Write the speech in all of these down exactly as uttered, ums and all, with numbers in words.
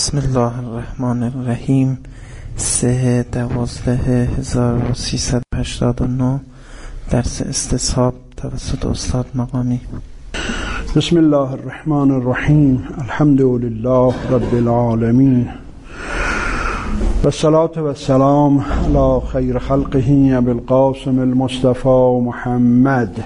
بسم الله الرحمن الرحیم. سه دوازده هزار و سیصد و هشتاد و نه درس استصحاب توسط استاد مقامی. بسم الله الرحمن الرحیم. الحمد لله رب العالمین و الصلاة و السلام علی خیر خلقه ابی القاسم المصطفى محمد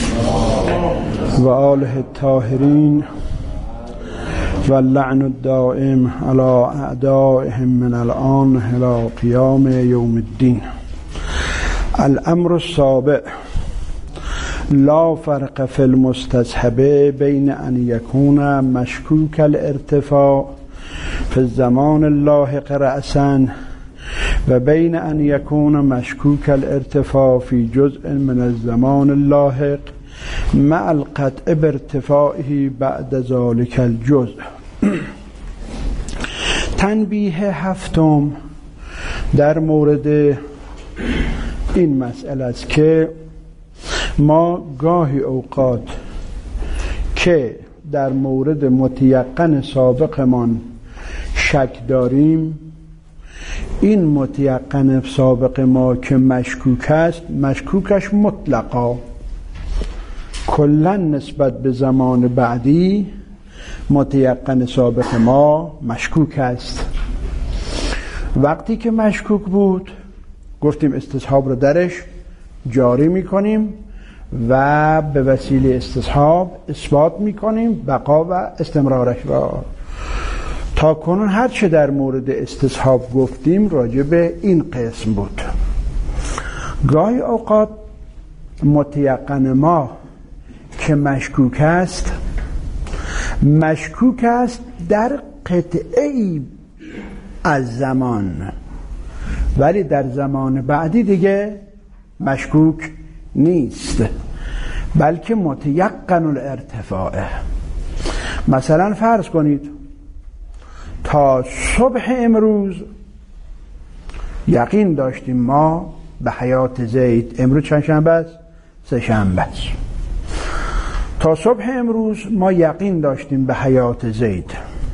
و آله الطاهرین و اللعن الدائم على اعدائهم من الآن الى قیام یوم الدین. الامر السابع: لا فرق في المستصحب بين ان يكون مشكوك الارتفاع في الزمان اللاحق رأسا و بين ان يكون مشكوك الارتفاع في جزء من الزمان اللاحق مع القطع بارتفاعه بعد ذلك الجزء. تنبیه هفتم در مورد این مسئله است که ما گاهی اوقات که در مورد متیقن سابقمان شک داریم، این متیقن سابق ما که مشکوک است، مشکوکش مطلقا کلا نسبت به زمان بعدی متیقن سابق ما مشکوک است. وقتی که مشکوک بود گفتیم استصحاب رو درش جاری میکنیم و به وسیله استصحاب اثبات میکنیم بقا و استمرارش را. تا کنون هر چه در مورد استصحاب گفتیم راجع به این قسم بود. گاهی اوقات متیقن ما که مشکوک است مشکوک است در قطعی از زمان، ولی در زمان بعدی دیگه مشکوک نیست، بلکه متیقن الارتفاعه. مثلا فرض کنید تا صبح امروز یقین داشتیم ما به حیات زید. امروز چند شنبه است؟ سه شنبه است. تا صبح امروز ما یقین داشتیم به حیات زید.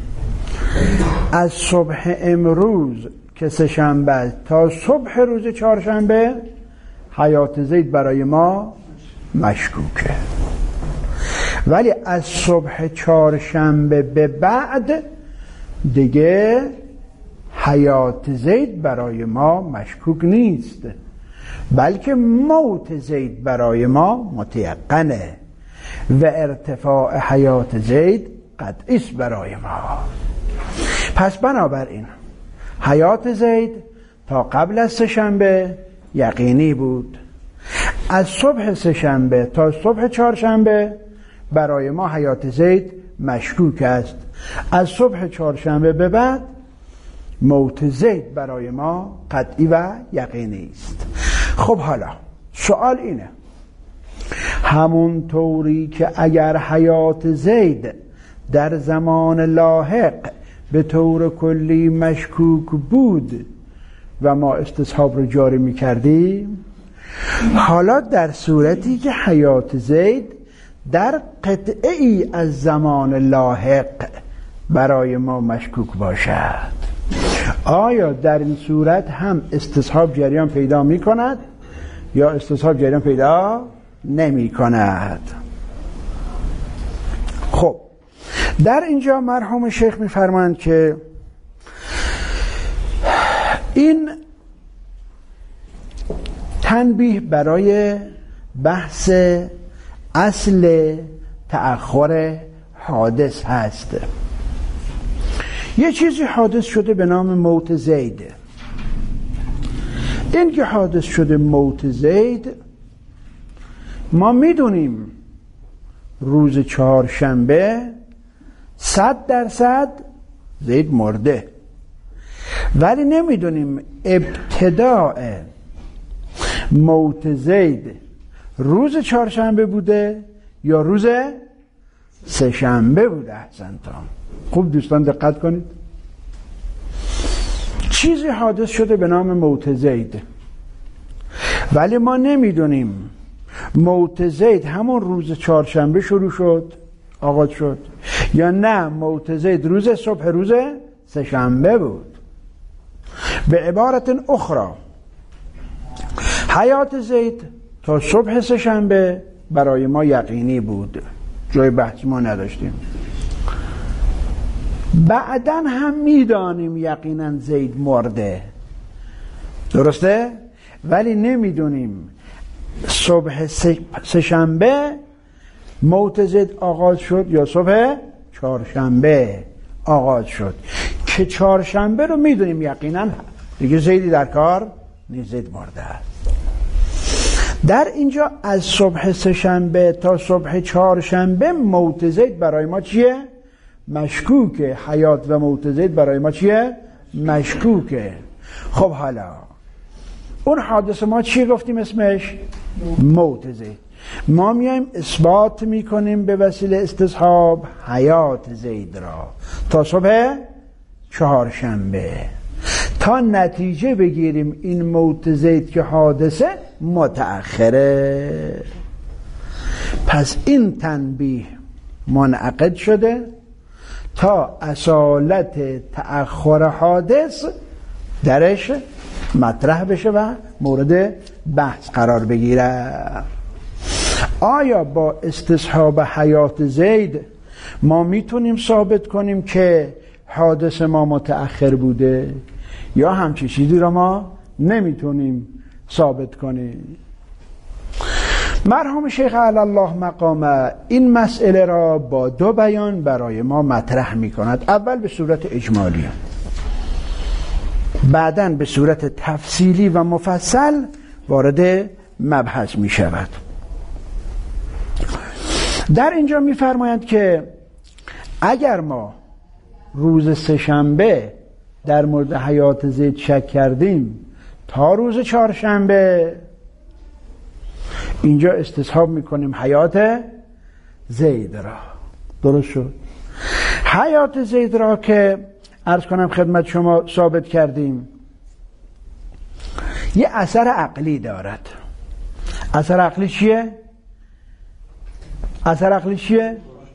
از صبح امروز که سه شنبه است تا صبح روز چهارشنبه حیات زید برای ما مشکوکه، ولی از صبح چهارشنبه به بعد دیگه حیات زید برای ما مشکوک نیست، بلکه موت زید برای ما متیقنه و ارتفاع حیات زید قطعی است برای ما. پس بنابراین حیات زید تا قبل از سه‌شنبه یقینی بود. از صبح سه‌شنبه تا صبح چهارشنبه برای ما حیات زید مشکوک است. از صبح چهارشنبه به بعد موت زید برای ما قطعی و یقینی است. خب حالا سوال اینه، همون طوری که اگر حیات زید در زمان لاحق به طور کلی مشکوک بود و ما استصحاب رو جاری می کردیم، حالا در صورتی که حیات زید در قطعی از زمان لاحق برای ما مشکوک باشد، آیا در این صورت هم استصحاب جریان پیدا می کند یا استصحاب جریان پیدا نمی کند؟ خب در اینجا مرحوم شیخ می فرمایند که این تنبیه برای بحث اصل تأخر حادث هست. یه چیزی حادث شده به نام موت زید. این که حادث شده موت زید، ما میدونیم روز چهارشنبه صد درصد زید مرده، ولی نمیدونیم ابتداء موت زید روز چهارشنبه بوده یا روز سه شنبه بوده. احسنتم. خوب دوستان دقت کنید. چیزی حادث شده به نام موت زید، ولی ما نمیدونیم موت زید همون روز چهارشنبه شروع شد آغاز شد یا نه موت زید روز صبح روز سه‌شنبه بود. به عبارت اخرى حیات زید تا صبح سه‌شنبه برای ما یقینی بود، جای بحث ما نداشتیم. بعدن هم میدانیم یقینا زید مرده، درسته؟ ولی نمیدونیم صبح سه‌شنبه موت زید آغاز شد یا صبح چهارشنبه آغاز شد، که چهارشنبه رو میدونیم یقینا دیگه زیدی در کار نیست، زید مرده است. در اینجا از صبح سه‌شنبه تا صبح چهارشنبه موت زید برای ما چیه؟ مشکوکه. حیات و موت زید برای ما چیه؟ مشکوکه. خب حالا اون حادثه ما چی گفتیم اسمش؟ موت زید. ما میایم اثبات میکنیم به وسیله استصحاب حیات زید را تا صبح چهارشنبه، تا نتیجه بگیریم این موت زید که حادثه متأخره. پس این تنبیه منعقد شده تا اصالت تأخر حادث درش مطرح بشه و مورد بحث قرار بگیره. آیا با استصحاب حیات زید ما میتونیم ثابت کنیم که حادث ما متأخر بوده، یا همچی چیزی را ما نمیتونیم ثابت کنیم؟ مرحوم شیخ علی الله مقامه این مسئله را با دو بیان برای ما مطرح میکند. اول به صورت اجمالی، بعداً به صورت تفصیلی و مفصل وارد مبحث می شود. در اینجا می فرمایند که اگر ما روز سه‌شنبه در مورد حیات زید شک کردیم تا روز چهارشنبه، اینجا استصحاب می کنیم حیات زید را. درست شد؟ حیات زید را که عرض کنم خدمت شما ثابت کردیم یه اثر عقلی دارد. اثر عقلی چیه؟ اثر عقلی چیه؟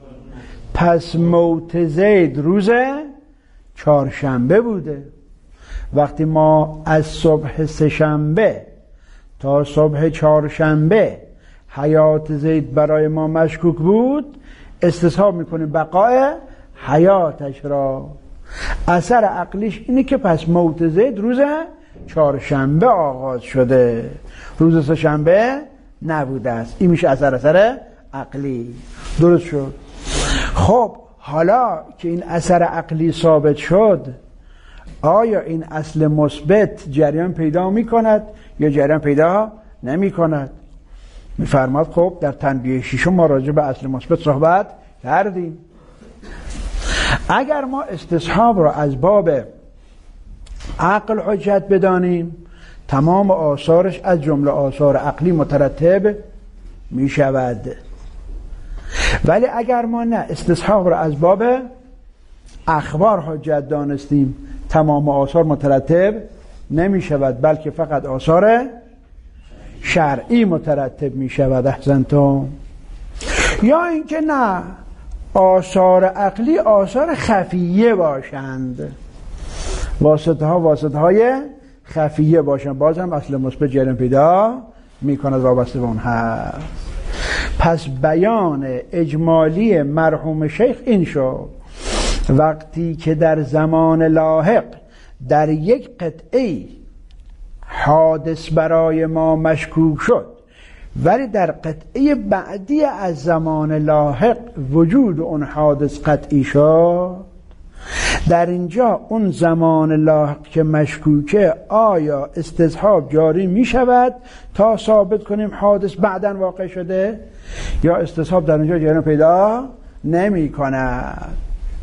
پس موت زید روز چهارشنبه بوده. وقتی ما از صبح سه‌شنبه تا صبح چهارشنبه حیات زید برای ما مشکوک بود، استصحاب میکنیم بقای حیاتش را. اثر عقلیش اینه که پس موت زید روز چهارشنبه آغاز شده، روز سه‌شنبه نبوده است. این میشه اثر اثر عقلی. درست شد؟ خب حالا که این اثر عقلی ثابت شد، آیا این اصل مثبت جریان پیدا میکند یا جریان پیدا نمی کند؟ میفرماد خب در تنبیه ششم ما راجع به اصل مثبت صحبت کردیم. اگر ما استصحاب را از باب عقل حجت بدانیم، تمام آثارش از جمله آثار عقلی مترتب می شود. ولی اگر ما نه استصحاب را از باب اخبار حجت دانستیم، تمام آثار مترتب نمی شود، بلکه فقط آثار شرعی مترتب می شود. احسنتم. یا اینکه نه، آثار عقلی آثار خفیه باشند، واسطه ها واسطه های خفیه باشند، بازم اصل مثبت جریان پیدا می کند، وابسته به اون هست. پس بیان اجمالی مرحوم شیخ این شد وقتی که در زمان لاحق در یک قطعه حادث برای ما مشکوک شد، ولی در قطعه بعدی از زمان لاحق وجود اون حادث قطعی شد، در اینجا اون زمان لاحق که مشکوکه آیا استصحاب جاری می شود تا ثابت کنیم حادث بعداً واقع شده، یا استصحاب در اینجا جریان پیدا نمی کند؟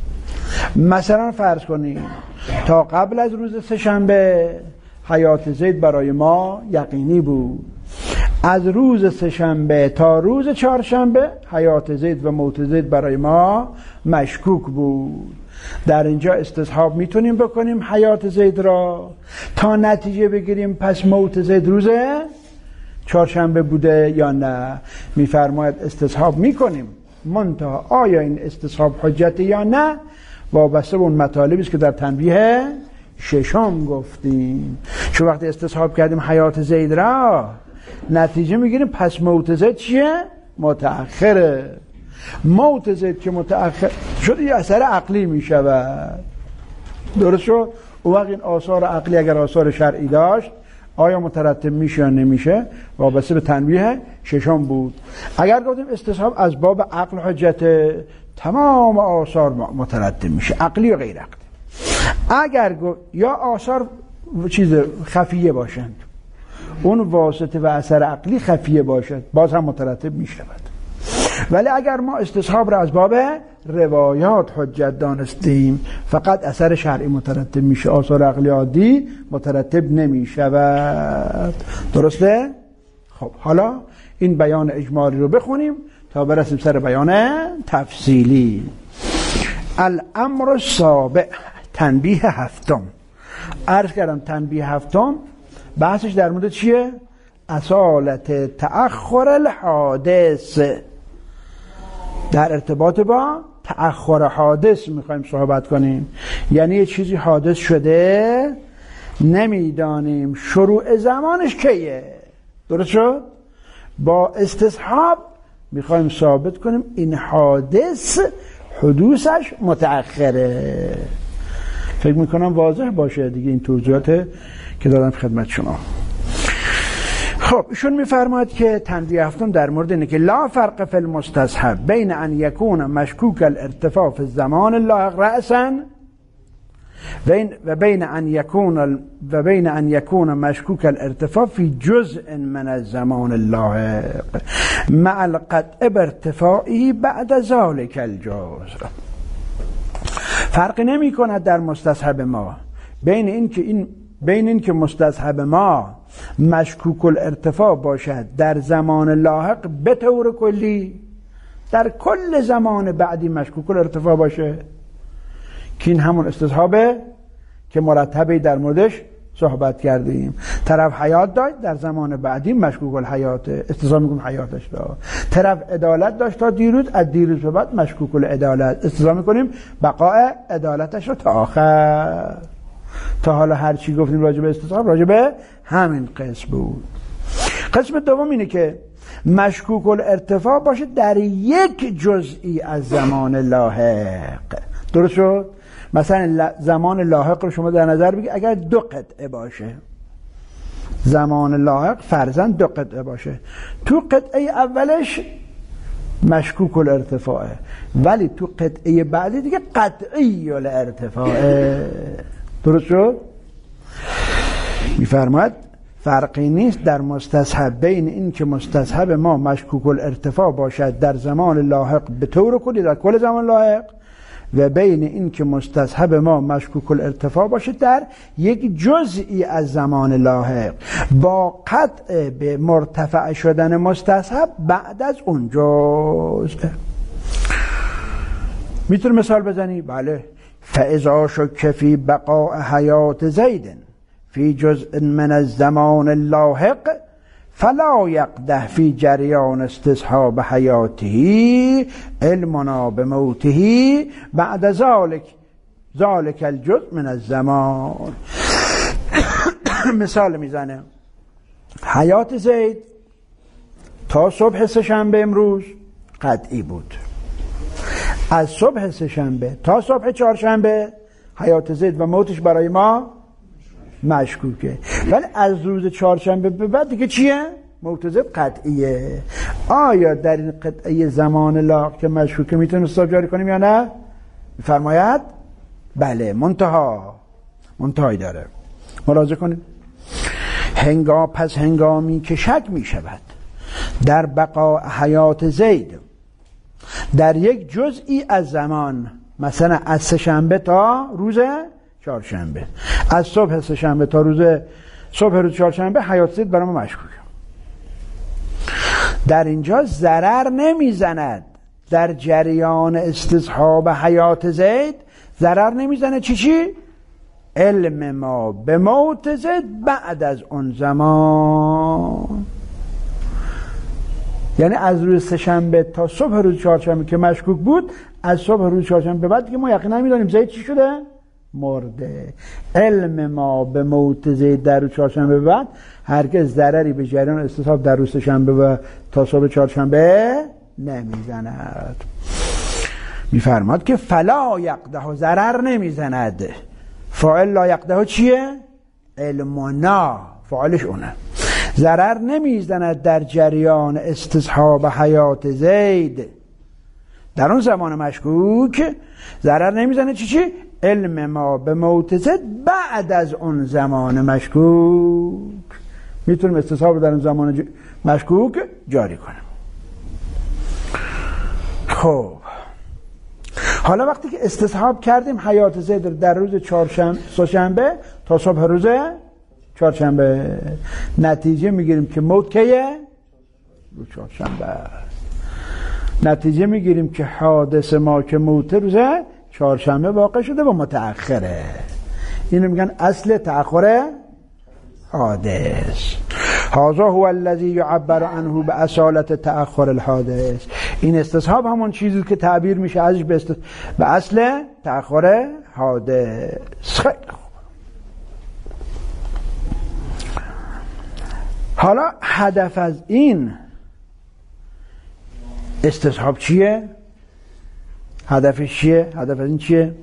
مثلا فرض کنیم تا قبل از روز سه‌شنبه حیات زید برای ما یقینی بود، از روز سه‌شنبه تا روز چهارشنبه حیات زید و موت زید برای ما مشکوک بود. در اینجا استصحاب میتونیم بکنیم حیات زید را تا نتیجه بگیریم پس موت زید روز چهارشنبه بوده یا نه. میفرماید استصحاب میکنیم، منتها آیا این استصحاب حجت یا نه وابسته به اون مطالبی است که در تنبیه ششم گفتیم. چون وقتی استصحاب کردیم حیات زید را، نتیجه میگیریم پس موت زید چیه؟ متأخره. موت زید که متأخر شد یه اثر عقلی میشود. درست شد؟ اون وقت این آثار عقلی اگر آثار شرعی داشت آیا مترتب میشه یا نمیشه؟ وابسته به تنبیه ششم بود. اگر گفتیم استصحاب از باب عقل حجت، تمام آثار مترتب میشه، عقلی و غیر عقلی. اگر یا آثار چیز خفیه باشند، اون واسطه و اثر عقلی خفیه باشد، باز هم مترتب میشود. ولی اگر ما استصحاب را از باب روایات حجت دانستیم، فقط اثر شرعی مترتب میشه، آثار عقلی عادی مترتب نمیشود. درسته؟ خب حالا این بیان اجمالی رو بخونیم تا برسیم سر بیان تفصیلی. الامر السابع، تنبیه هفتم. عرض کردم تنبیه هفتم بحثش در مورد چیه؟ اصالت تأخر الحادث. در ارتباط با تأخر حادث میخوایم صحبت کنیم. یعنی یه چیزی حادث شده نمیدانیم شروع زمانش کیه. درست شد؟ با استصحاب میخوایم ثابت کنیم این حادث حدوثش متأخره. فکر میکنم واضح باشه دیگه این توضیحات که دادم خدمت شما. خب ایشون میفرماید که تنبیه هفتم در مورد اینه که لا فرق فی المستصحب بین ان یکون مشکوک الارتفاع فی الزمان اللاحق رأسا و بین ان یکون و بین ان یکون مشکوک الارتفاع فی جزء من الزمان اللاحق مع القطع بارتفاعه بعد ذلك الجزء. فرق نمی کند در مستصحب ما بین این که این بین این که مستصحب ما مشکوک الارتفاع باشد در زمان لاحق به طور کلی، در کل زمان بعدی مشکوک الارتفاع باشه که این همون استصحابه که مرتبه در موردش صحبت کردیم. طرف حیات داشت در زمان بعدی مشکوک الحیات، استصحاب میگم حیاتش داشت. طرف عدالت داشت تا دیروز، از دیروز به بعد مشکوک العدالت، استصحاب میکنیم بقاء عدالتش رو تا آخر. تا حالا هر چی گفتیم راجع به استصحاب راجع به همین قسم بود. قسم دوم اینه که مشکوک الارتفاع باشه در یک جزئی از زمان لاحق. درست شد؟ مثلا زمان لاحق رو شما در نظر بگید، اگر دو قطعه باشه، زمان لاحق فرضاً دو قطعه باشه، تو قطعه اولش مشکوک الارتفاعه ولی تو قطعه بعدی دیگه قطعی الارتفاعه. درست شد؟ میفرماید فرقی نیست در مستصحب بین این که مستصحب ما مشکوک الارتفاع باشد در زمان لاحق به طور کلی در کل زمان لاحق و بین این که مستصحب ما مشکوک الارتفاع باشد در یک جزئی از زمان لاحق با قطع به مرتفع شدن مستصحب بعد از اون جزء. میتونی مثال بزنی؟ بله. فاذا شک فی بقاء حیات زید فی جزء من الزمان اللاحق فلا یقدح فی جریان استصحاب حیاته علمنا بموته بعد ذلك ذلك الجزء من الزمان. مثال میزنه، حیات زید تا صبح سه‌شنبه امروز قطعی بود، از صبح سه‌شنبه تا صبح چهارشنبه حیات زید و موتش برای ما مشکوکه، ولی از روز چهارشنبه به بعد دیگه چیه؟ موت زید قطعیه. آیا در این قطعه زمان لاحق که مشکوکه میتونیم حساب جاری کنیم یا نه؟ میفرماید بله، منتها منتهایی داره. ملاحظه کنید هنگام پس هنگامی که شک میشود در بقاء حیات زید در یک جزئی از زمان، مثلا از سه‌شنبه تا روز چهارشنبه، از صبح سه‌شنبه تا روز صبح روز چهارشنبه حیات زید برای ما مشکوکه، در اینجا ضرر نمیزند در جریان استصحاب حیات زید، ضرر نمیزنه چی چی؟ علم ما به موت زید بعد از اون زمان. یعنی از روز سه‌شنبه تا صبح روز چهارشنبه که مشکوک بود، از صبح روز چهارشنبه به بعد که ما یقینا می‌دونیم زید چی شده؟ مرده. علم ما به موت زید در روز چهارشنبه به بعد هرگز ضرری به جریان استصحاب در روز سه‌شنبه و تا صبح چهارشنبه نمیزند. میفرماد که فلا یقدح، ضرر نمیزند. فاعل لا یقدح چیه؟ علمنا، فاعلش اونه. ضرر نمیزند در جریان استصحاب حیات زید در اون زمان مشکوک. ضرر نمیزنه چی چی؟ علم ما به موت زید بعد از اون زمان مشکوک. میتونیم استصحاب در اون زمان ج... مشکوک جاری کنیم. خب حالا وقتی که استصحاب کردیم حیات زید رو در روز چهارشنبه سه‌شنبه تا صبح روز چهارشنبه، نتیجه میگیریم که موت کیه؟ روز چهارشنبه. نتیجه میگیریم که حادث ما که موت روز چهارشنبه واقع شده و متأخره. اینو میگن اصل تأخر حادث. هذا هو الذي يعبر عنه بأصالة تأخر الحادث. این استصحاب همون چیزی که تعبیر میشه ازش به, است... به اصل تأخر حادث. خیلی خوب. حالا هدف از این استصحاب چیه؟ هدفش چیه؟ هدف از این چیه؟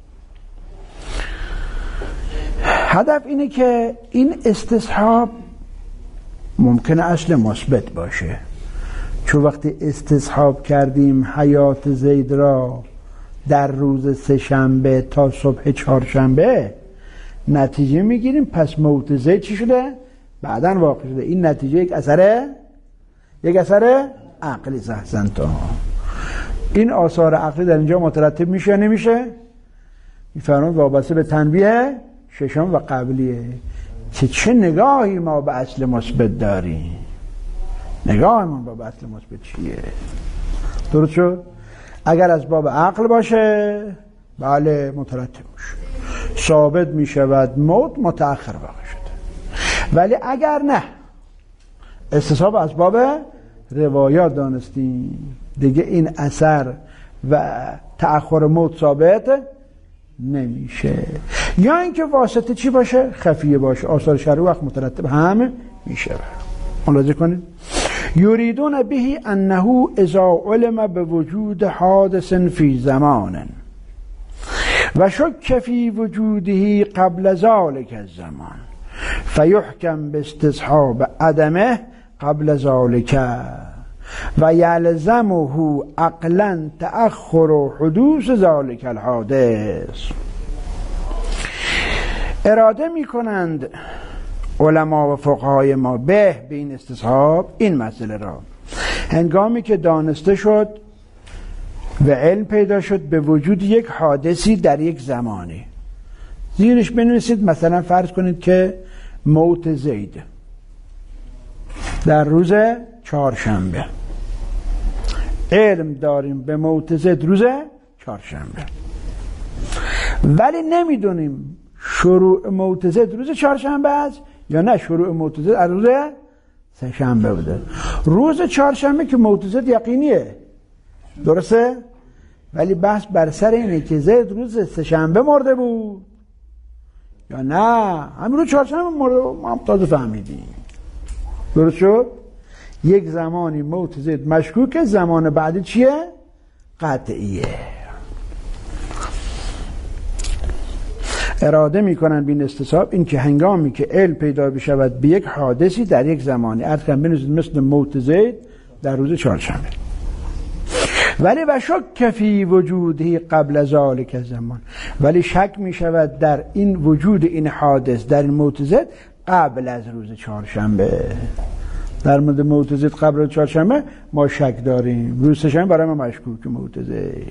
هدف اینه که این استصحاب ممکنه اصل مثبت باشه، چون وقتی استصحاب کردیم حیات زید را در روز سه‌شنبه تا صبح چهارشنبه، نتیجه میگیریم پس موت زید چی شده؟ بعداً واقع شده. این نتیجه یک اثره یک اثر عقلی احسنتم. این آثار عقلی در اینجا مترتب میشه نمیشه؟ میفرماید وابسته به تنبیه ششم و قبلیه که چه نگاهی ما به اصل مثبت داریم. نگاه ما به اصل مثبت چیه؟ درست شد؟ اگر از باب عقل باشه بله مترتب میشه، ثابت میشود موت متأخر واقع شده. ولی اگر نه استصحاب از باب روایات دانستیم، دیگه این اثر و تأخر موت ثابت نمیشه. یا اینکه واسطه چی باشه؟ خفیه باشه. آثار شرعی وقت مترتب هم میشه. ملاحظه کنید. یریدون به انه اذا علم بوجود حادث فی زمان و شک فی وجوده قبل ذلك الزمان فیحکم باستصحاب عدمه قبل ذلك و یلزمه عقلا تأخر حدوث ذلك الحادث. اراده می کنند علما و فقهای ما به به این استصحاب این مسئله را هنگامی که دانسته شد و علم پیدا شد به وجود یک حادثی در یک زمانی. زیرش بنویسید مثلا فرض کنید که موت زید در روز چهارشنبه، علم داریم به موت زید روز چهارشنبه، ولی نمیدونیم شروع موت زید روز چهارشنبه است یا نه شروع موت زید از روز سه‌شنبه بوده. روز چهارشنبه که موت زید یقینیه، درسته؟ ولی بحث بر سر اینه که زید روز سه‌شنبه مرده بود یا نه همین روز چهارشنبه مرده بود. ما هم تازه فهمیدیم. درست شد؟ یک زمانی موت زید مشکوکه، زمان بعدی چیه؟ قطعیه. اراده میکنن بین استصحاب این که هنگامی که علم پیدا بشود به یک حادثی در یک زمانی، عرض بنویسید مثل موت زید در روز چهارشنبه، ولی و شک فی وجودی قبل ذلک الزمان، ولی شک میشود در این وجود این حادث در این موت زید قبل از روز چهارشنبه. در مورد موت زید قبل از چهارشنبه ما شک داریم، روز سه‌شنبه برای ما مشکوک موت زید.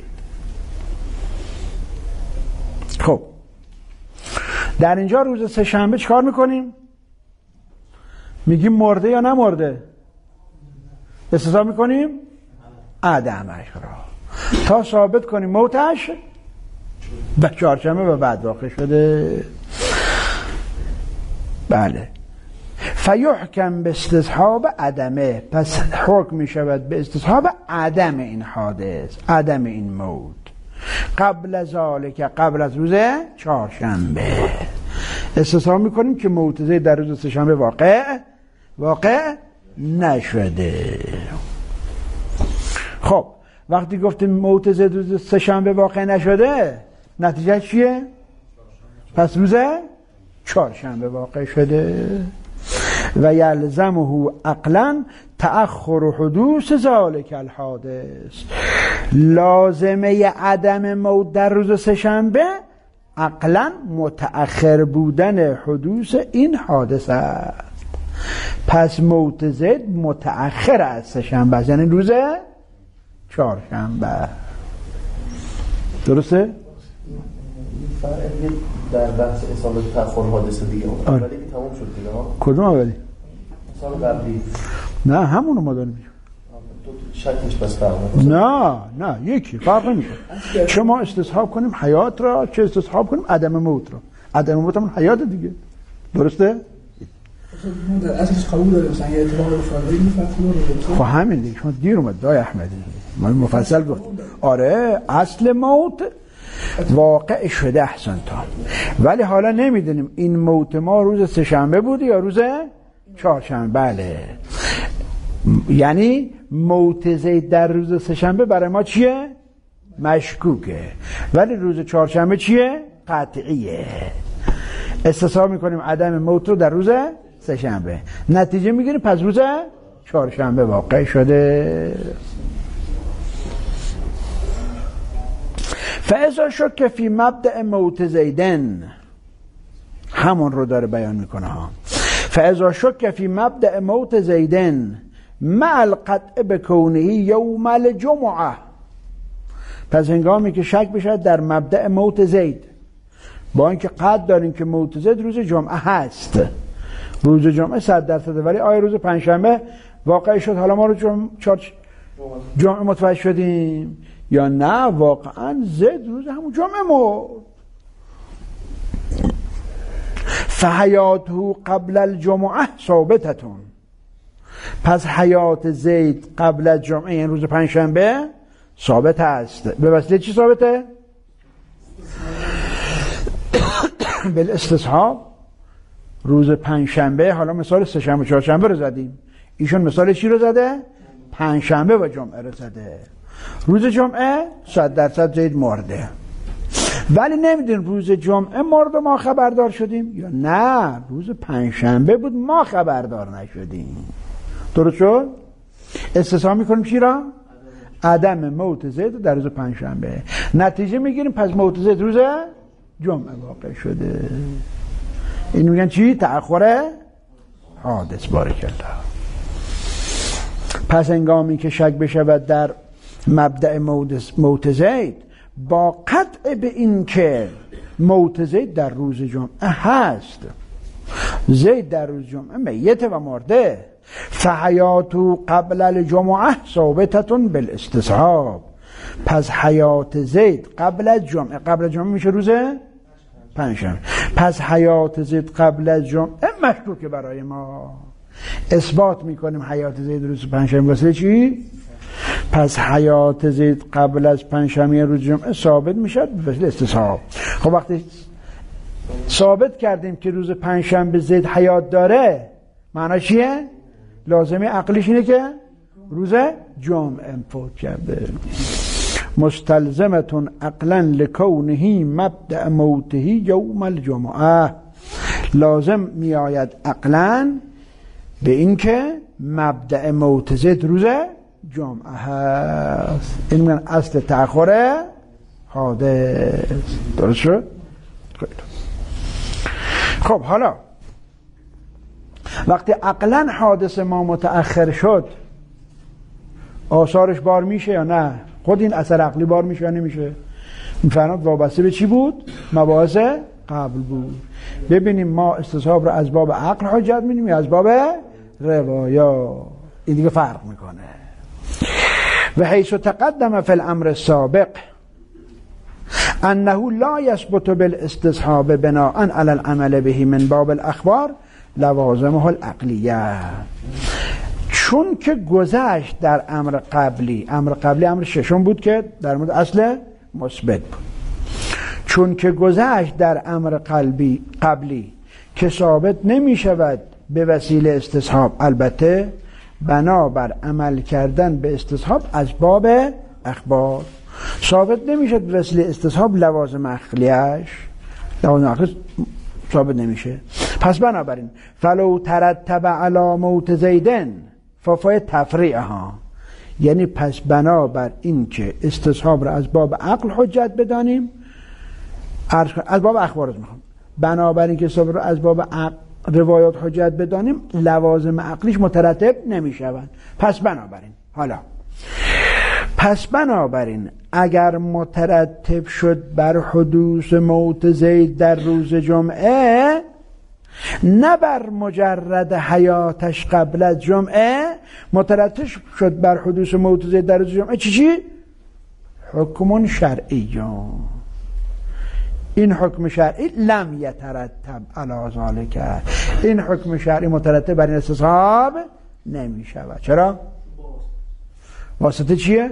خب در اینجا روز سه‌شنبه چیکار میکنیم؟ میگیم مرده یا نمرده؟ استصحاب میکنیم عدمش را تا ثابت کنیم موتش به چهارشنبه و بعد واقع شده. بله. فیحکم به استصحاب عدمه، پس حکم می شود به استصحاب عدم این حادث، عدم این موت. قبل ذالک، قبل از روز چهارشنبه استصحاب میکنیم که موت زید در روز سه‌شنبه واقع واقع نشده. خب وقتی گفتیم موت زید روز سه‌شنبه واقع نشده، نتیجه چیه؟ پس روز چهارشنبه واقع شده. و یلزمه عقلا تأخر حدوث ذالک الحادث، لازمه عدم موت در روز سه‌شنبه عقلا متأخر بودن حدوث این حادثه است. پس موت زید متأخر از سه‌شنبه است، یعنی روز چهارشنبه. درسته؟ در بحث اصابت تأخر حادثه دیگه اون اولی که تمام شد دیگه ها. کدوم اولی؟ سال قبلی. نه همونو ما داریم. دو شکلش بس فرق نه نه یکی فرق نمیکنه. چه ما استصحاب کنیم حیات را، چه استصحاب کنیم عدم موت را. عدم موت هم حیات دیگه. درسته؟ ما در اصلش قبول داریم مثلا یه اتفاق افتاده میفهمیم. خب همین دیگه، شما دیر اومد دای احمدی. ما مفصل گفت. آره اصل موت واقع شده احسن تا، ولی حالا نمیدونیم این موت ما روز سه‌شنبه بوده یا روز چهارشنبه. بله، یعنی موت زید در روز سه‌شنبه برای ما چیه؟ مشکوکه، ولی روز چهارشنبه چیه؟ قطعیه. استصحاب میکنیم عدم موت رو در روز سه‌شنبه، نتیجه میگیریم پس روز چهارشنبه واقع شده. فاذا شک فی مبدأ موت زیدن، همون رو داره بیان میکنه ها. فاذا شک فی مبدأ موت زیدن مع القطع بکونه یوم الجمعه، پس هنگامی که شک بشه در مبدأ موت زید، با اینکه قطع داریم که موت زید روز جمعه هست، روز جمعه صد درصده، ولی آیا روز پنجشنبه واقع شد حالا ما رو جمعه, جمعه متوجه شدیم یا نه واقعا زید روز همون جمعه مرد. فحیاته قبل الجمعه ثابتتون، پس حیات زید قبل از جمعه این روز پنجشنبه ثابت است. به وسیله چی ثابته؟ بالاستصحاب. روز پنجشنبه، حالا مثال سه شنبه چهارشنبه رو زدیم، ایشون مثال چی رو زده؟ پنجشنبه و جمعه رو زده. روز جمعه صد درصد زید مرده، ولی نمیدونیم روز جمعه مرد و ما خبردار شدیم یا نه روز پنجشنبه بود ما خبردار نشدیم. درست شد؟ استصحاب میکنیم چی را؟ عدم موت زید در روز پنجشنبه، نتیجه میگیریم پس موت زید روز جمعه واقع شده. این میگن چی؟ تأخر حادث. بارک الله. پس هنگامی که شک بشود در مبدأ موت زید با قطع به این که موت زید در روز جمعه هست، زید در روز جمعه میت و مرده، فحیاتو قبل الجمعه ثابتتون بالاستصحاب، پس حیات زید قبل از جمعه، قبل از جمعه میشه روز پنجشنبه، پس حیات زید قبل از جمعه مشکوکه برای ما. اثبات میکنیم حیات زید روز پنجشنبه واسه چی؟ پس حیات زید قبل از پنجشنبه روز جمعه ثابت میشد واسه استصحاب. خب وقتی ثابت کردیم که روز پنجشنبه زید حیات داره، معنی چیه؟ لازمه عقلیش اینه که روز جمعه فوت کرده. مستلزمتون عقلا لکونه مبدأ موته یوم الجمعه، لازم می آید عقلا به این که مبدأ موت زید روز جمعه هست. این میگن اصل تأخر حادث. درست شد؟ خب حالا وقتی عقلا حادث ما متأخر شد آثارش بار میشه یا نه؟ خود این اثر عقلی بار میشه یا نمیشه؟ میفرماد وابسته به چی بود؟ مباحث قبل بود. ببینیم ما استصحاب رو از باب عقل حجت می‌دونیم یا از باب روایا؟ این دیگه فرق میکنه. و حیث تقدم فی الامر السابق انه لا یثبت بالاستصحاب بناء علی العمل به من باب الاخبار لوازمه العقلیه. چون که گذشت در امر قبلی، امر قبلی امر ششم بود که در مورد اصل مثبت بود، چون که گذشت در امر قلبی قبلی که ثابت نمی شود به وسیله استصحاب، البته بنابر عمل کردن به استصحاب از باب اخبار ثابت نمی شد به وسیله استصحاب لوازم عقلیش، لوازم عقلیش ثابت نمیشه. پس بنابراین فلو ترتب علی موت زیدن ففای تفریع ها، یعنی پس بنابر این که استصحاب را از باب عقل حجت بدانیم، از باب اخبار میخوام، بنابر این که استصحاب را از باب عقل روایات حجت بدانیم لوازم عقلیش مترتب نمیشوند. پس بنابراین حالا پس بنابراین اگر مترتب شد بر حدوث موت زید در روز جمعه، نه بر مجرد حیاتش قبل از جمعه، مترتب شد بر حدوث موت زید در روز جمعه چی چی؟ حکم شرعی. این حکم شرعی لم یترتب علی ذالک، این حکم شرعی مترتب بر این استصحاب نمی شود. چرا؟ واسطه چیه؟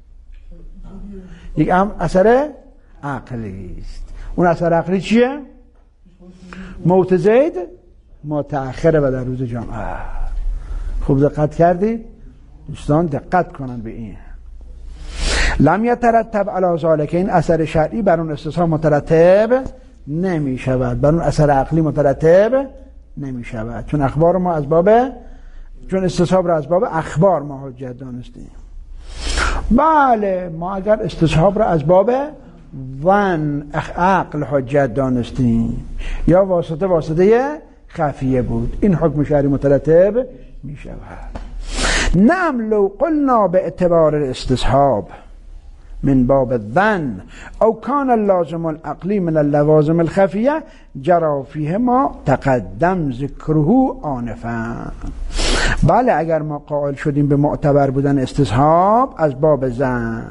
یک هم اثر عقلی است. اون اثر عقلی چیه؟ موت زید متأخره و در روز جمعه. خوب دقت کردید؟ دوستان دقت کنن به این. لم یترتب علی ذالک، این اثر شرعی بر اون استصحاب مترتب نمی شود، بر اون اثر عقلی مترتب نمی شود، چون اخبار ما از باب چون استصحاب را از باب اخبار ما حجت دانستیم. بله ما اگر استصحاب را از باب ون عقل حجت دانستیم یا واسطه واسطه خفیه بود، این حکم شرعی مترتب می شود. نعم لو قلنا به اعتبار استصحاب من باب الظن او کان اللازم العقلی من اللوازم الخفیه جرا فیه ما تقدم ذکره آنفا. بله اگر ما قائل شدیم به معتبر بودن استصحاب از باب ظن،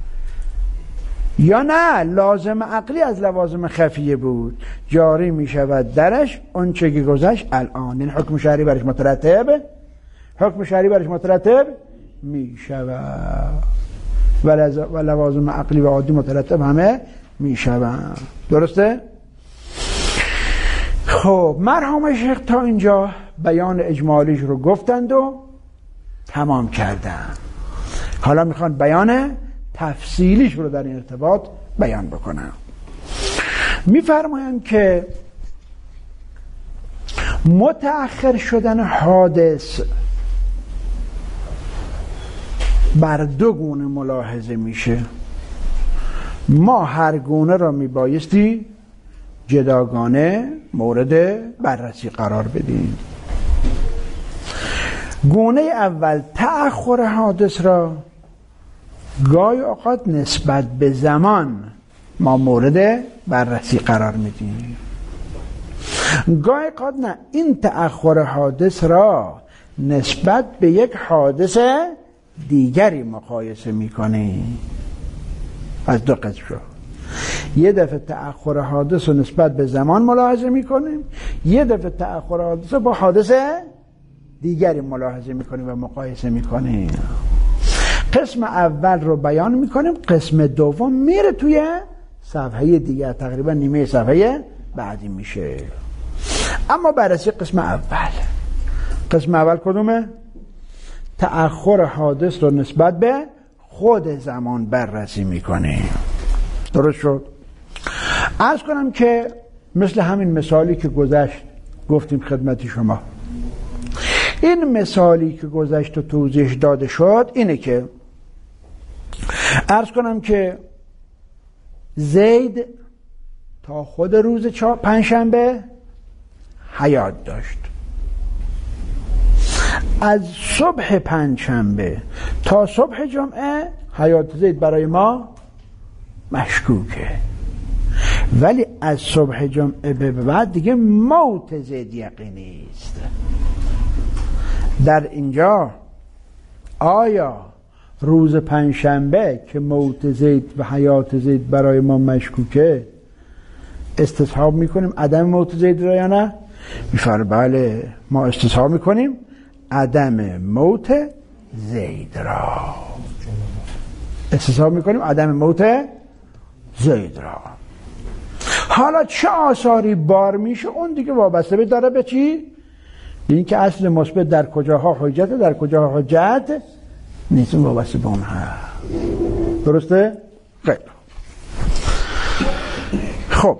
یا نه لازم عقلی از لوازم خفیه بود، جاری می شود درش اون چه که گذشت الان، این حکم شرعی برش مترتب حکم شرعی برش مترتب می شود و لوازم عقلی و عادی مترتب همه می شود. درسته؟ خب مرحوم شیخ تا اینجا بیان اجمالیش رو گفتند و تمام کردن. حالا میخوان بیان تفصیلیش رو در این ارتباط بیان بکنم. میفرمایند که متأخر شدن حادث بر دو گونه ملاحظه میشه. ما هر گونه را میبایستی جداگانه مورد بررسی قرار بدیم. گونه اول تأخر حادث را گاهی اوقات نسبت به زمان ما مورد بررسی قرار میدیم، گاهی اوقات نه، این تأخر حادث را نسبت به یک حادث دیگری مقایسه میکنیم. از دو قسم شد، یه دفعه تأخر حادث رو نسبت به زمان ملاحظه میکنیم، یه دفعه تأخر حادث رو با حادث دیگری ملاحظه میکنیم و مقایسه میکنیم. قسم اول رو بیان میکنیم، قسم دوم میره توی صفحه دیگر، تقریبا نیمه صفحه بعدی میشه. اما بررسی قسم اول، قسم اول کدومه؟ تأخر حادث رو نسبت به خود زمان بررسی میکنیم. درست شد؟ عرض کنم که مثل همین مثالی که گذشت گفتیم خدمت شما، این مثالی که گذشت و توضیح داده شد اینه که عرض کنم که زید تا خود روز پنجشنبه حیات داشت، از صبح پنجشنبه تا صبح جمعه حیات زید برای ما مشکوکه، ولی از صبح جمعه به بعد دیگه موت زید یقینی است. در اینجا آیا روز پنجشنبه که موت زید و حیات زید برای ما مشکوکه استصحاب میکنیم عدم موت زید را یا نه؟ میفرماید بله ما استصحاب میکنیم عدم موت زید را، استصحاب میکنیم عدم موت زید را. حالا چه آثاری بار میشه اون دیگه وابسته به داره به چی؟ این که اصل مثبت در کجاها حجت در کجاها حجت نیست، اون وابسته به اون هست. درسته؟ خیلی خب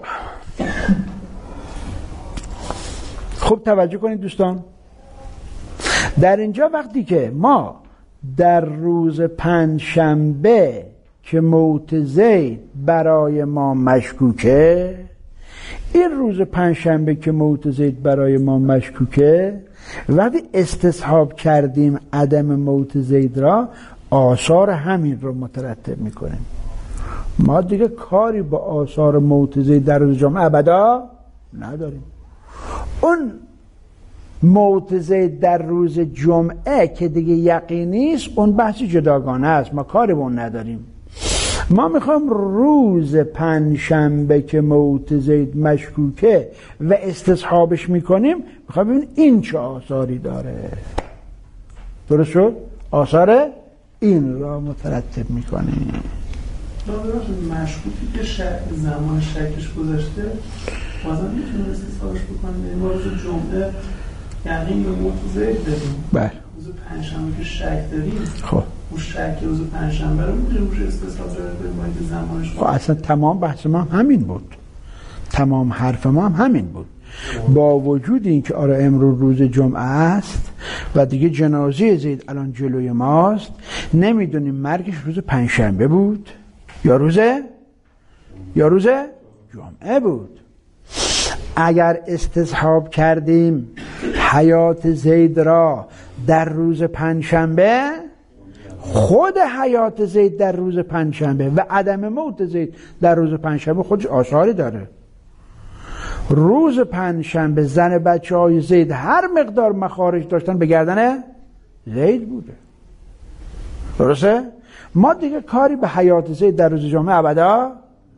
خوب توجه کنید دوستان. در اینجا وقتی که ما در روز پنجشنبه که موت زید برای ما مشکوکه، این روز پنجشنبه که موت زید برای ما مشکوکه، وقتی استصحاب کردیم عدم موت زید را، آثار همین رو مترتب میکنیم. ما دیگه کاری با آثار موت زید در روز جمعه ابدا نداریم. اون موت زید در روز جمعه که دیگه یقینی است، اون بحثی جداگانه است، ما کاری با اون نداریم. ما میخوایم روز پنجشنبه که موت زید مشکوکه و استصحابش میکنیم، میخوایم ببینیم این چه آثاری داره. درست شد؟ آثار این را مترتب میکنیم. مشکوکی که شک زمان شکش گذاشته بازم میتونه استصحابش بکنه. ما روز جمعه یقین به موت زید داریم، بله. روز پنجشنبه که شک داریم، خب اون شک روز پنجشنبه رو میتونیم روش استصحاب کنیم با اینکه زمانش. خب اصلا تمام بحث ما هم همین بود، تمام حرف ما هم همین بود. با وجود اینکه آره امروز روز جمعه است و دیگه جنازه زید الان جلوی ماست، نمیدونیم مرگش روز پنجشنبه بود یا روز یا روز جمعه بود. اگر استصحاب کردیم حیات زید را در روز پنجشنبه، خود حیات زید در روز پنجشنبه و عدم موت زید در روز پنجشنبه خودش آثاری داره. روز پنجشنبه زن بچه های زید هر مقدار مخارج داشتن به گردن زید بوده. درسته؟ ما دیگه کاری به حیات زید در روز جمعه ابدا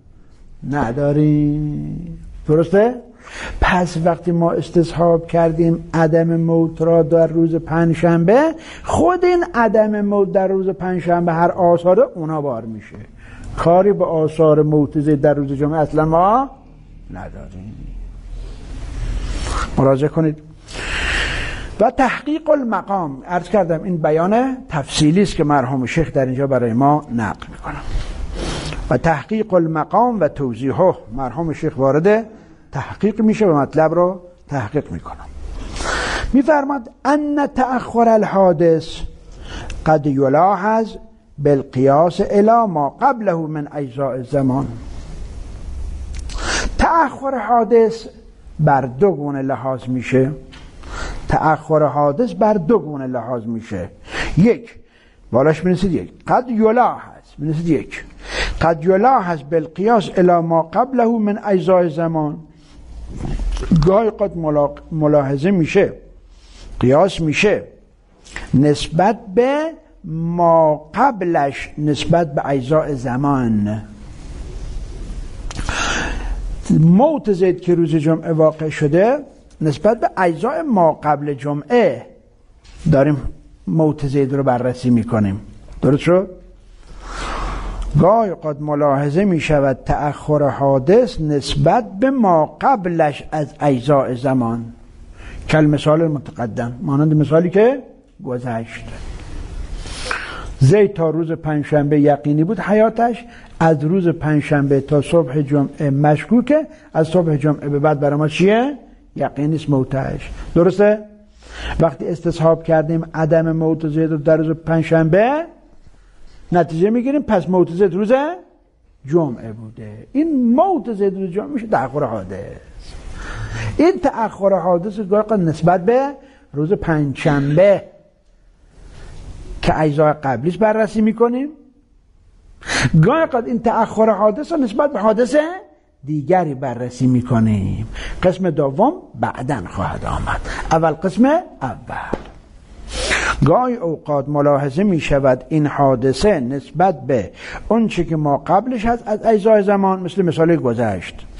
نداریم. درسته؟ پس وقتی ما استصحاب کردیم عدم موت را در روز پنجشنبه، خود این عدم موت در روز پنجشنبه هر آثار اونا بار میشه. کاری به آثار موت زید در روز جمعه اصلا ما نداریم. مراجعه کنید. و تحقیق المقام، عرض کردم این بیان تفصیلی است که مرحوم شیخ در اینجا برای ما نقل میکنم. و تحقیق المقام و توضیحه، مرحوم شیخ وارد تحقیق میشه و مطلب رو تحقیق میکنم. میفرماد ان تأخر الحادث قد یلاحظ بالقیاس الی ما قبله من اجزاء الزمان. تأخر حادث بر دو گونه لحاظ میشه. تأخر حادث بر دو گونه لحاظ میشه. یک، بالاش بنویسید یک، قد یلاحظ، بنویسید یک، قد یلاحظ بالقیاس الی ما قبله من اجزاء زمان. گاهی قد ملاحظه میشه، قیاس میشه نسبت به ما قبلش، نسبت به اجزاء زمان. موت زید که روز جمعه واقع شده، نسبت به اجزاء ما قبل جمعه داریم موت زید رو بررسی میکنیم. درست شد؟ گاهی قد ملاحظه می شود تأخر حادث نسبت به ما قبلش از اجزاء زمان، کل مثال متقدم، مانند مثالی که گذشت. زید تا روز پنجشنبه یقینی بود حیاتش، از روز پنجشنبه تا صبح جمعه مشکوکه، از صبح جمعه به بعد برای ما چیه؟ یقینی است موتش. درسته؟ وقتی استصحاب کردیم عدم موت زید رو در روز پنجشنبه، نتیجه میگیریم پس موت زید روز جمعه بوده. این موت زید روز جمعه میشه تأخر حادث. این تأخر حادث گاهی نسبت به روز پنجشنبه که اجزای قبلیش بررسی میکنیم، گاهی قد این تأخر حادث رو نسبت به حادثه دیگری بررسی میکنیم. قسم دوم بعدن خواهد آمد، اول قسم اول. گاهی اوقات ملاحظه می شود این حادثه نسبت به اون چی که ما قبلش هست از اجزای زمان، مثل مثال گذشت،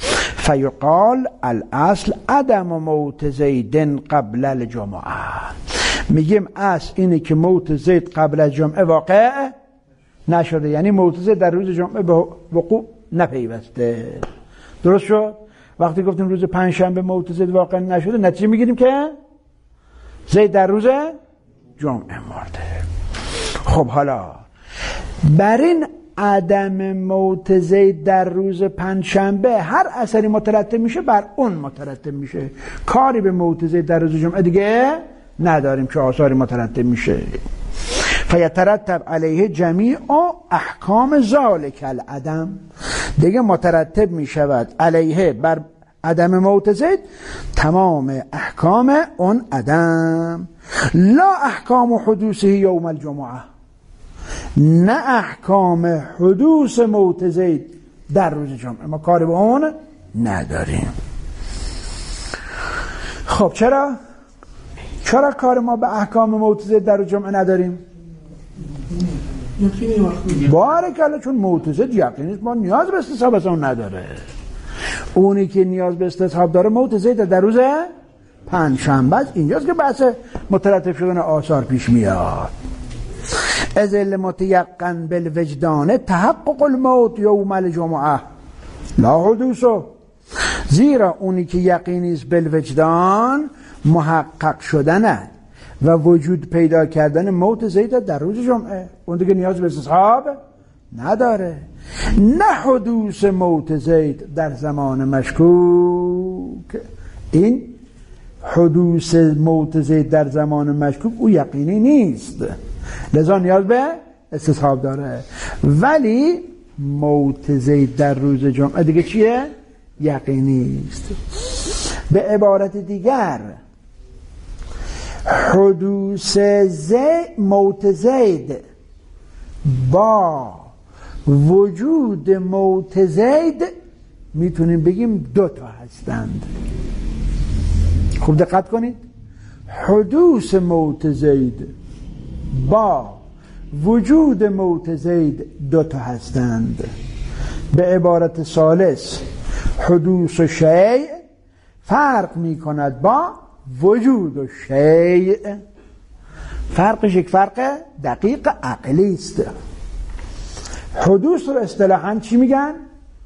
فیقال الاصل عدم موت زید قبل الجمعه. میگیم اصل اینه که موت زید قبل از جمعه واقع نشده، یعنی موت زید در روز جمعه به وقوع نپیوسته. درست شد؟ وقتی گفتیم روز پنجشنبه موت زید واقع نشده، نتیجه میگیریم که زید در روز جمعه مرده. خب حالا بر این عدم موت زید در روز پنجشنبه هر اثری مترتب میشه بر اون مترتب میشه، کاری به موت زید در روز جمعه دیگه نداریم که آثاری مترتب میشه. فیترتب علیه جمیع احکام ذالک العدم، دیگه مترتب میشود علیه بر عدم موت زید تمام احکام اون عدم، لا احکام حدوثه یوم الجمعه، نه احکام حدوث موت زید در روز جمعه، ما کاری به اون نداریم. خب چرا؟ چرا کار ما به احکام موت زید در روز جمعه نداریم؟ بارکالله، چون موت زید یقینی ما نیاز به استصحاب از اون نداره. اونی که نیاز به استصحاب داره موت زید در روز پنجشنبه است. اینجاست که بحث مترتب شدن آثار پیش میاد. از المتیقن بالوجدان تحقق الموت یوم الجمعه لا حدوثه، زیرا اونی که یقینی است بالوجدان محقق شدنه و وجود پیدا کردن موت زید در روز جمعه، اون دیگه نیاز به استصحاب نداره. نه حدوث موت زید در زمان مشکوک، این حدوث موت زید در زمان مشکوک او یقینی نیست، لذا نیاز به استصحاب داره. ولی موت زید در روز جمعه دیگه چیه؟ یقینی است. به عبارت دیگر حدوث زید موت زید با وجود موت زید میتونیم بگیم دو تا هستند. خوب دقت کنید، حدوث موت زید با وجود موت زید دو تا هستند. به عبارت ثالث حدوث شیء فرق میکند با وجود شیء، فرقش یک فرق دقیق عقلی است. حدوث رو اصطلاحاً چی میگن؟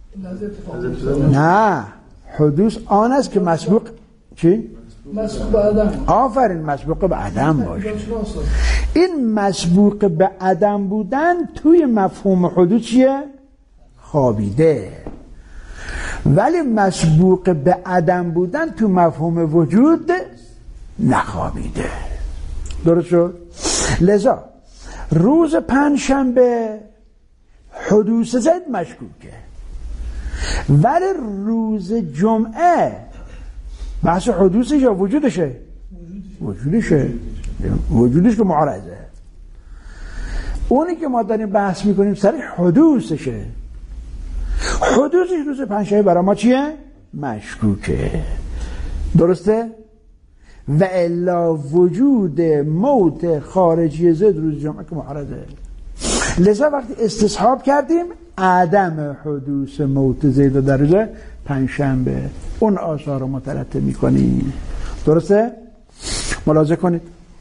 نه، حدوث آن است که مسبوق چی؟ مسبوق به عدم. آفرین، مسبوق به عدم باشه. این مسبوق به عدم بودن توی مفهوم حدوث چیه؟ خوابیده. ولی مسبوق به عدم بودن تو مفهوم وجود نخوابیده. درست شد؟ لذا روز پنجشنبه حدوث زید مشکوکه، ولی روز جمعه بحث حدوثش یا وجودشه؟ وجودشه. وجودش که معارضه. اونی که ما داریم بحث میکنیم سر حدوثشه. حدوثش روز پنجشنبه برای ما چیه؟ مشکوکه. درسته؟ و الا وجود موت خارجی زید روز جمعه که معارضه. لذا وقتی استصحاب کردیم عدم حدوث موت زید در روز پنجشنبه اون آثار رو مترتب میکنیم. درسته؟ ملاحظه کنید.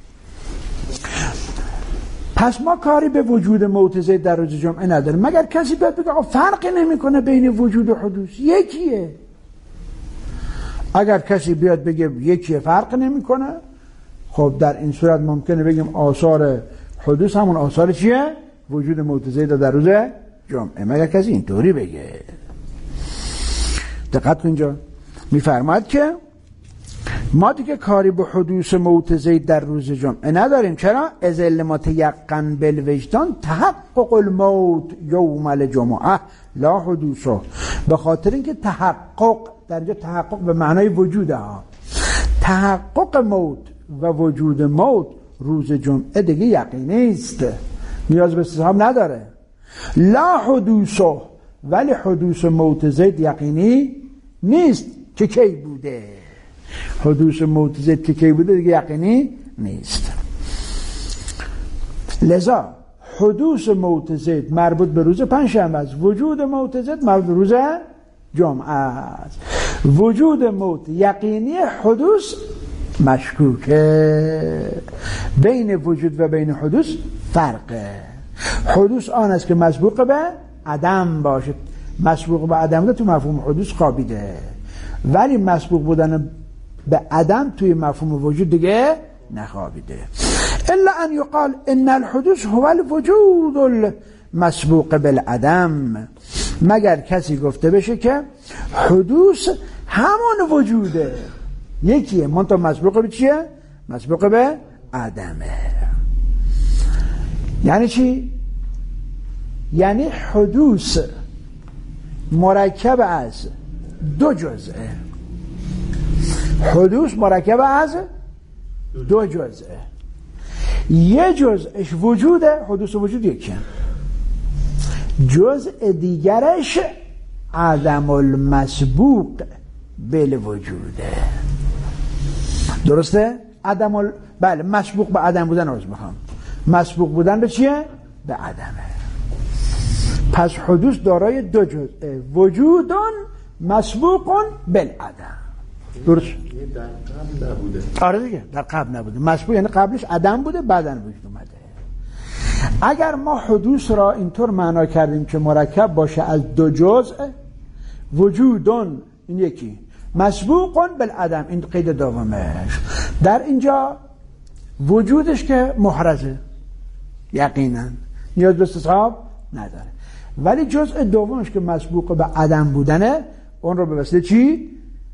پس ما کاری به وجود موت زید در روز جمعه نداریم، مگر کسی بیاد بگه فرقی نمیکنه بین وجود و حدوث، یکیه. اگر کسی بیاد بگه یکیه فرق نمیکنه، خب در این صورت ممکنه بگیم آثار حدوث همون آثار چیه؟ وجود موت زید در روز جمعه، مگر کسی اینطوری بگه. دقت کن اینجا میفرماد که ما دیگه کاری به حدوث موت زید در روز جمعه نداریم. چرا؟ از المتیقن بالوجدان تحقق الموت یوم الجمعه لا حدوثه، به خاطر اینکه تحقق در اینجا تحقق به معنای وجوده ها، تحقق موت و وجود موت روز جمعه دیگه یقینی است، نیاز به استصحاب نداره. لا حدوثه، ولی حدوث موت زید یقینی نیست که کی بوده. حدوث موت زید که کی بوده دیگه یقینی نیست. لذا حدوث موت زید مربوط به روز پنجشنبه است، وجود موت زید مربوط به روز جمعه است. وجود موت یقینی، حدوث مشکوکه. بین وجود و بین حدوث فرقه. حدوث آن است که مسبوق به عدم باشه. مسبوق به عدم ده تو مفهوم حدوث خوابیده، ولی مسبوق بودن به عدم توی مفهوم وجود دیگه نخوابیده. الا ان یقال ان الحدوث هو الوجود المسبوق بالعدم، مگر کسی گفته بشه که حدوث همون وجوده، یکیه، منتها مسبوق به چیه؟ مسبوق به عدمه. یعنی چی؟ یعنی حدوث مرکب از دو جزئه. حدوث مرکب از دو جزئه. یه جزءش وجوده، حدوث و وجود یکی، جزء دیگرش عدم المسبوق بالوجوده. درسته؟ عدم ال... بله، مسبوق به عدم بودن عرض میخوام. مسبوق بودن به چیه؟ به عدمه. پس حدوث دارای دو جزء، وجودون مسبوقون بالعدم. درست؟ در قبل نبوده. آره دیگه، در قبل نبوده. مسبوق یعنی قبلش عدم بوده، بعداً وجود اومده. اگر ما حدوث را اینطور معنا کردیم که مرکب باشه از دو جزء، وجودون این یکی، مسبوقون بالعدم این قید دومش، در اینجا وجودش که محرزه یقینا نیاز به استصحاب نداره، ولی جزء دومش که مسبوق به عدم بودنه اون رو به وسیله چی؟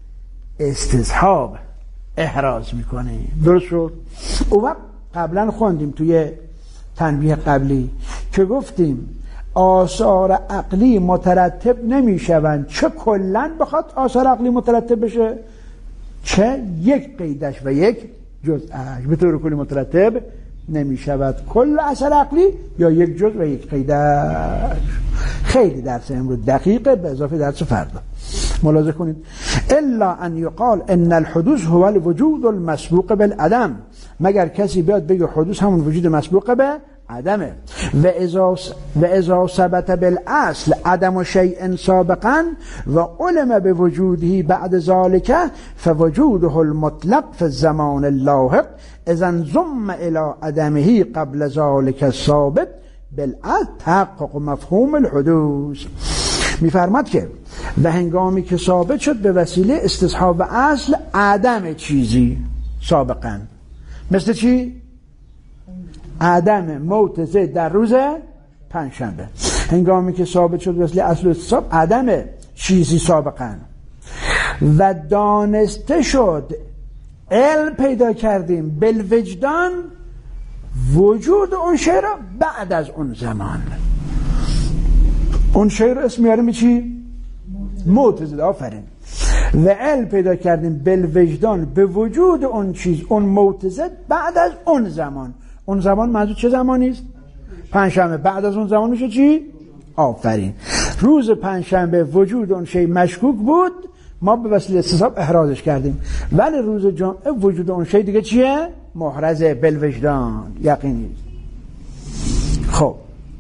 استصحاب احراز میکنه. درست شد؟ اون وقت قبلا خوندیم توی تنبیه قبلی که گفتیم آثار عقلی مترتب نمیشوند، چه کلن بخواد آثار عقلی مترتب بشه، چه یک قیدش و یک جزءش به طور کلی مترتب نمیشود، کل اثر عقلی یا یک جزء و یک قیدش. خیلی درس امروز دقیقه، به اضافه درس فردا ملاحظه کنید. الا ان یقال ان الحدوث هو الوجود المسبوق بالعدم، مگر کسی بیاد بگه حدوث همون وجود مسبوق به عدمه. و اذا و اذا ثبت بالاصل عدم شیء سابقا و علم بوجوده بعد ذلك فوجوده المطلق في الزمان اللاحق اذا انضم الى عدمه قبل ذلك الثابت بالاصل تحقق مفهوم الحدوث. میفرماد که و هنگامی که ثابت شد به وسیله استصحاب و اصل عدم چیزی سابقا، مثل چی؟ عدم موت زید در روز پنجشنبه. هنگامی که ثابت شد به وسیله اصل و استصحاب عدم چیزی سابقا و دانسته شد، علم پیدا کردیم بالوجدان وجود اون شی را بعد از اون زمان. اون شی را اسم میاریم چی؟ موت زید. آفرین. و علم پیدا کردیم بالوجدان به وجود اون چیز، اون موت زید بعد از اون زمان. اون زمان منظور چه زمانی است؟ پنجشنبه. بعد از اون زمان میشه چی؟ آفرین. روز پنجشنبه وجود اون شی مشکوک بود، ما به وسیله استصحاب احرازش کردیم، ولی روز جمعه وجود اون شی دیگه چیه؟ محرزه بالوجدان، یقینی. خب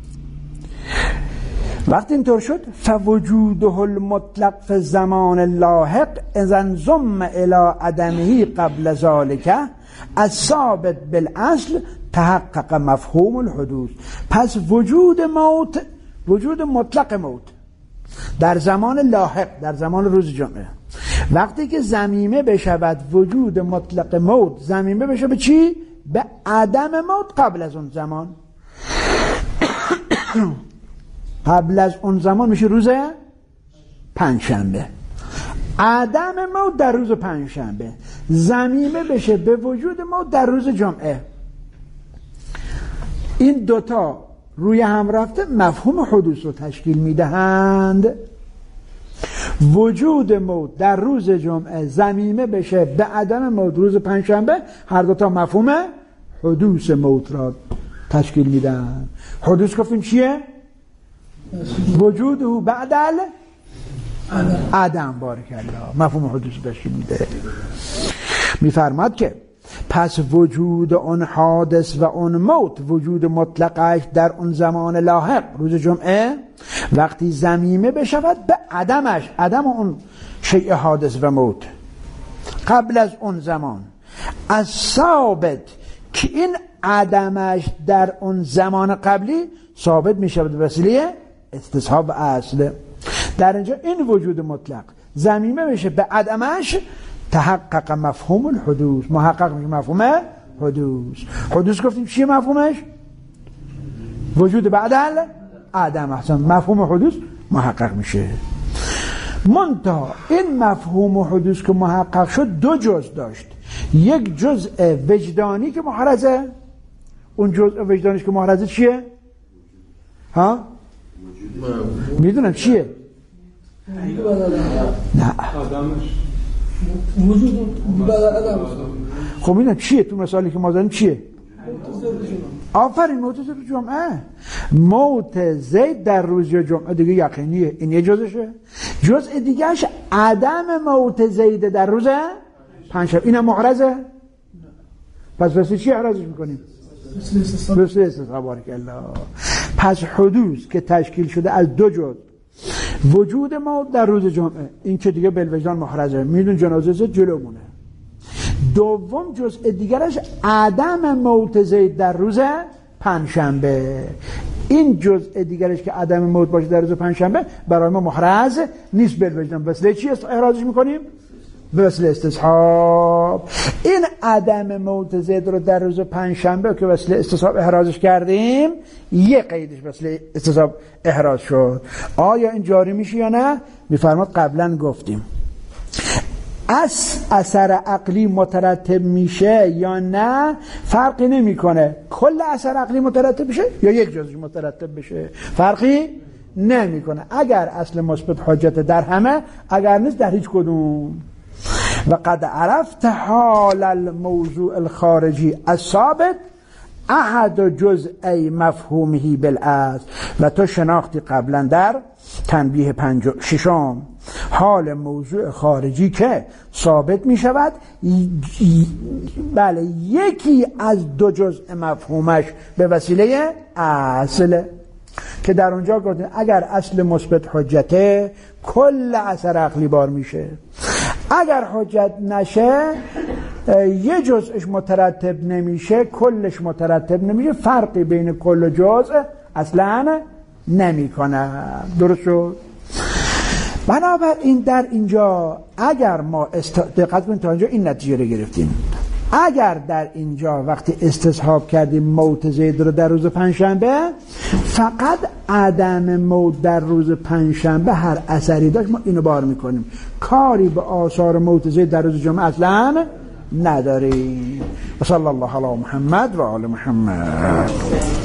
وقتی اینطور شد فوجوده المطلق فی الزمان اللاحق اذا انضم الى عدمه قبل ذلك الثابت بالاصل تحقق مفهوم الحدوث. پس وجود موت، وجود مطلق موت در زمان لاحق، در زمان روز جمعه، وقتی که ضمیمه بشود وجود مطلق موت، ضمیمه بشه به چی؟ به عدم موت قبل از اون زمان. قبل از اون زمان میشه روز پنجشنبه. عدم موت در روز پنجشنبه، ضمیمه بشه به وجود موت در روز جمعه. این دوتا روی هم رفته مفهوم حدوث رو تشکیل میدهند. وجود موت در روز جمعه ضمیمه بشه به عدم موت روز پنجشنبه، هر دوتا مفهوم حدوث موت را تشکیل میدن. حدوث گفتیم چیه؟ وجود او بعد ال عدم. بارک الله. مفهوم حدوث تشکیل میده. میفرماد که پس وجود اون حادث و اون موت، وجود مطلقش در اون زمان لاحق روز جمعه، وقتی ضمیمه بشود به عدمش، عدم اون شیء حادث و موت قبل از اون زمان از ثابت که این عدمش در اون زمان قبلی ثابت می شود به وسیله استصحاب اصل. در اینجا این وجود مطلق ضمیمه بشه به عدمش، تحقق مفهوم الحدوث، محقق میشه مفهوم حدوث. حدوث گفتیم چیه مفهومش؟ وجود بعد عدم. احسن، مفهوم حدوث محقق میشه. منتها این مفهوم حدوث که محقق شد دو جزء داشت، یک جزء وجدانی که محرزه. اون جزء وجدانیش که محرزه چیه؟ ها؟ میدونم چیه؟ نه وجود بعد عدم. خب میدونم چیه؟ تو مثالی که ما زدیم چیه؟ آفرین، موت زید جمعه. موت زید در روز جمعه دیگه یقینیه، این یه جزشه. جزء دیگهش عدم موت زید در روز پنجشنبه، اینم محرزه. پس واسه چی احرازش میکنیم؟ واسه استصحاب. بارک الله. پس حدوث که تشکیل شده از دو جزء، وجود موت در روز جمعه، این که دیگه بالوجدان محرزه، میدون جنازه زد جلومونه. دوم جزء دیگرش عدم موت زید در روز پنجشنبه، این جزء دیگرش که عدم موت باشه در روز پنجشنبه برای ما محرز نیست بالوجدان. وسیله چی احرازش میکنیم؟ به وسیله استصحاب. این عدم موت زید رو در روز پنجشنبه که وسیله استصحاب احرازش کردیم، یه قیدش وسیله استصحاب احراز شد. آیا این جاری میشه یا نه؟ میفرماد قبلا گفتیم از اثر عقلی مترتب میشه یا نه فرقی نمیکنه. کل اثر عقلی مترتب بشه یا یک جزش مترتب بشه فرقی نمیکنه. اگر اصل مثبت حجت در همه، اگر نیست در هیچ کدوم. و قد عرفت حال الموضوع الخارجی الثابت احد جزئی مفهومه بالاصل. و تو شناختی قبلا در تنبیه پنج ششم حال موضوع خارجی که ثابت می شود بله یکی از دو جزء مفهومش به وسیله اصل، که در اونجا گفتیم اگر اصل مثبت حجته کل اثر عقلی بار میشه، اگر حجت نشه یه جزءش مترتب نمیشه کلش مترتب نمیشه، فرقی بین کل و جزء اصلا نمی کنه. درست شد؟ بنابراین در اینجا اگر ما است... دقت کنید تا اینجا این نتیجه رو گرفتیم، اگر در اینجا وقتی استصحاب کردیم موت زید رو در روز پنجشنبه، فقط عدم موت در روز پنجشنبه هر اثری داشت ما اینو بار میکنیم، کاری به آثار موت زید در روز جمعه اصلا نداریم. و صلی الله علی محمد و آل محمد.